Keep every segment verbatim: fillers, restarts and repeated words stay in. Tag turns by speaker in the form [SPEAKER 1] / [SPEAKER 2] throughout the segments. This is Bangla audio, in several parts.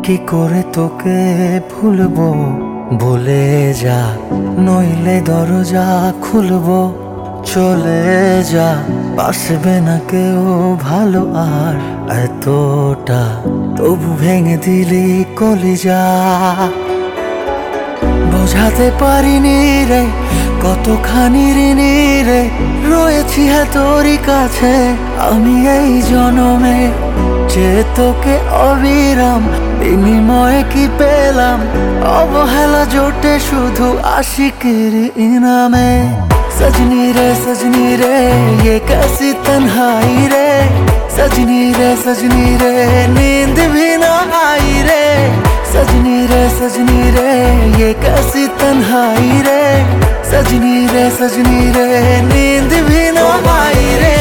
[SPEAKER 1] কি করে তোকে ভুলবো, ভুলে যা নইলে দরজা খুলবো। চলে যা, বাসবে না কেউ ভালো আর এতটা, তবু ভেঙে দিলি কলিজা। বোঝাতে পারিনি রে কতখানি ঋণী রে, রয়েছি হ্যাঁ তোরই কাছে আমি এই জনমে। যে তোকে অবিরাম বিনিময়ে কি পেলাম, অবহেলা জোটে শুধু আশিকের ইনামে। सजनी रे सजनी रे ये कैसी तन्हाई रे, सजनी रे सजनी रे नींद भी ना आई रे। सजनी रे सजनी रे ये कैसी तन्हाई रे, सजनी रे सजनी रे नींद भी ना आई रे।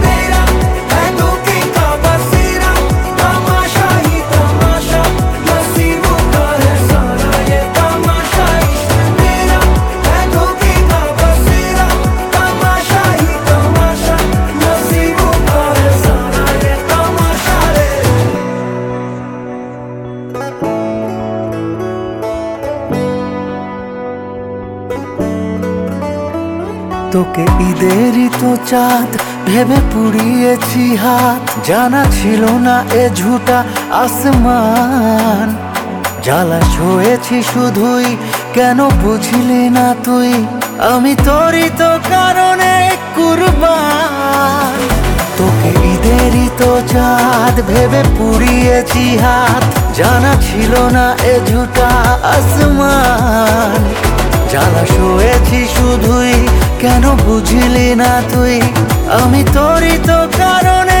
[SPEAKER 1] তোকে ঈদেরই তো চাঁদ ভেবে পুড়িয়েছি হাত, জানা ছিল না এ ঝুটা আসমান। জ্বালা ছুঁয়েছি শুধুই, কেন বুঝলি না তুই, আমি তোরই তো কারণে কুরবান। তোকে ঈদেরই তো চাঁদ ভেবে পুড়িয়েছি হাত, জানা ছিল না এ ঝুটা আসমান। জ্বালা শুয়েছি শুধুই, কেন বুঝলি না তুই, আমি তোরই তো কারণে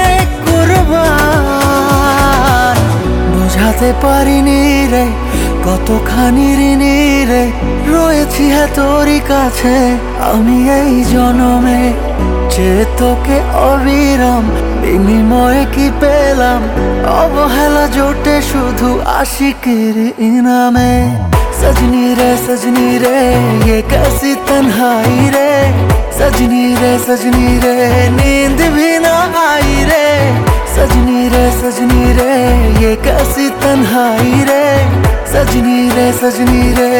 [SPEAKER 1] কুরবান। বোঝাতে পারিনি রে কতখানি ঋণী রে, রয়েছি হ্যাঁ তোরই কাছে আমি এই জনমে। যে তোকে অবিরাম বিনিময়ে কি পেলাম, অবহেলা জোটে শুধু আশিকের ইনামে। सजनी रे सजनी रे ये कैसी तन्हाई रे, सजनी रे सजनी रे नींद भी ना आई रे। सजनी रे सजनी रे ये कैसी तन्हाई रे, सजनी रे सजनी रे